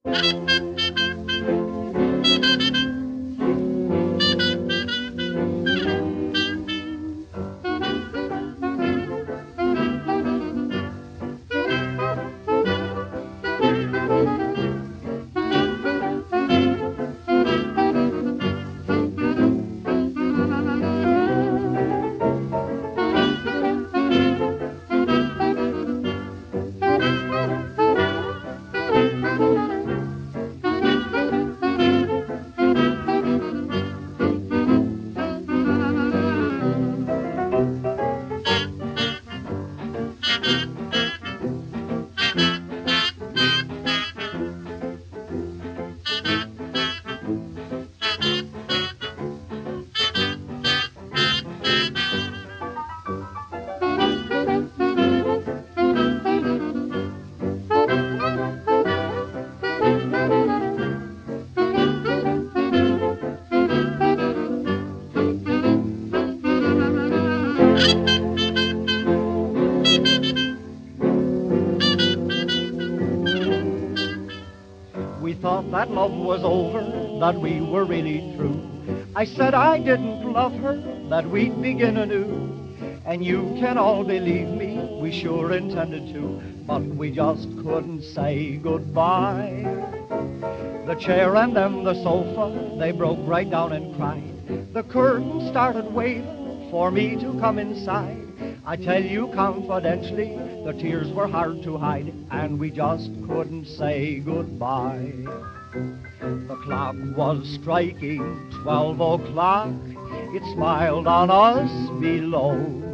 We thought that love was over, that we were really true. I said I didn't love her, that we'd begin anew. And you can all believe me, we sure intended to, but we just couldn't say goodbye. The chair and then the sofa, they broke right down and cried. The curtain started waving for me to come inside. I tell you confidentially, the tears were hard to hide, and we just couldn't say goodbye. The clock was striking 12 o'clock, it smiled on us below.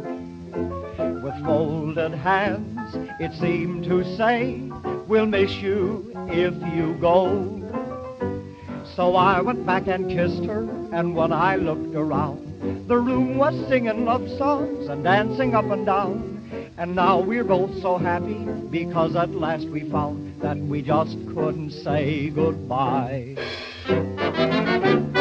With folded hands, it seemed to say, we'll miss you if you go. So I went back and kissed her, and when I looked around, the room was singing love songs and dancing up and down. And now we're both so happy, because at last we found that we just couldn't say goodbye.